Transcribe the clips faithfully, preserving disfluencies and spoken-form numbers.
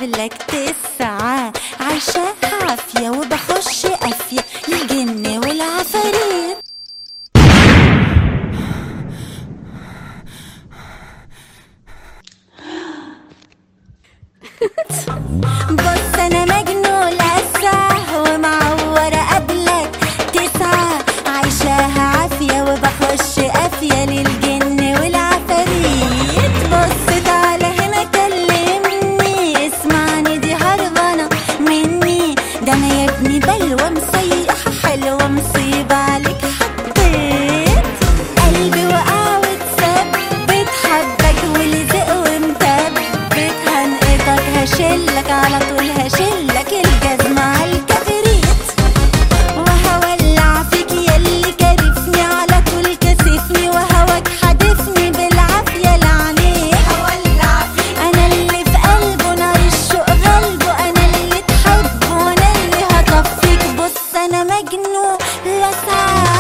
قبلك تسعة، عايشة عافية وبخش قافية للجن والعفاريت. بص انا مجنون لسه ومعورة قبلك تسعة، عايشاها عافية وبخش قافية للجن والعفاريت. بص تعالى هنا كلمني، اسمعني دي هربانة مني، ده انا يا ابني بلوى مسيحة حلوة مصيبة عليك حطيت. قلبي وقع واتثبت حبك ولزق ومثبت، هنقطك هشلك على طول هشلك الجزمة عالكبريت، وهولع فيك ياللي كارفني على طول كسفني، وهواك حدفني بالعافية لعليك. هولع فيك انا اللي في قلبه نار الشوق غلبه، انا اللي تحبه وانا اللي هطفيك. بص انا مجنون لسعة.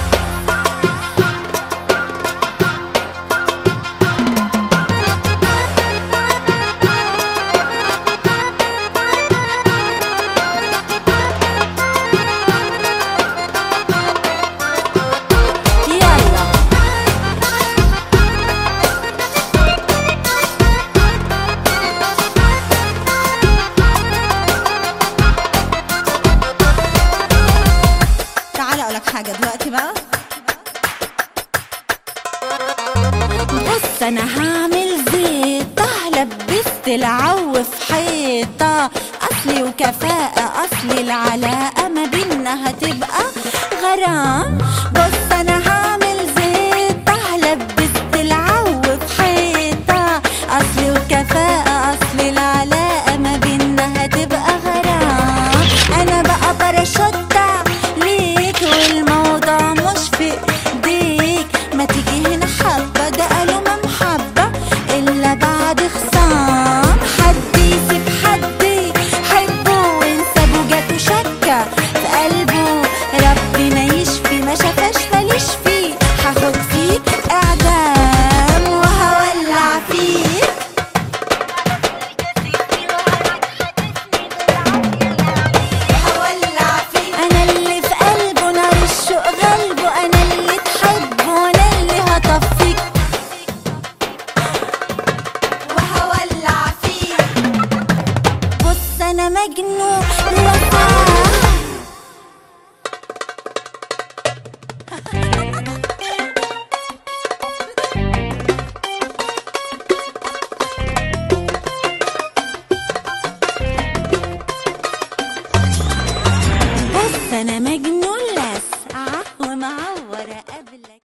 تعالى اقولك حاجة دلوقتي بقى. بص انا هعمل زيطة، لبست العو في حيطة، اصلي وكفاءة اصلي العلاقة ما بينا هتبقى غرام. بص انا هعمل زيطة، لبست العو في حيطة، اصلي وكفاءة اصلي العلاقة ما بينا هتبقى غرام. انا بقى باراشوتة ليك والموضوع مش في ايديك، ما تيجي هنا حبة ده قالوا ما محبة الا بعد خصام. حد يسيب حد يحبه وانسابه جاته شكة في قلبه، ربي ما يشفي ما شافاش ماليش فيه، هاخد فيه اعدام وهولع فيه. هولع فيه انا اللي في قلبه نار الشوق غلبه، انا اللي تحبه وانا اللي هطفيك، وهولع فيه. بص انا مجنون لسعة. بص انا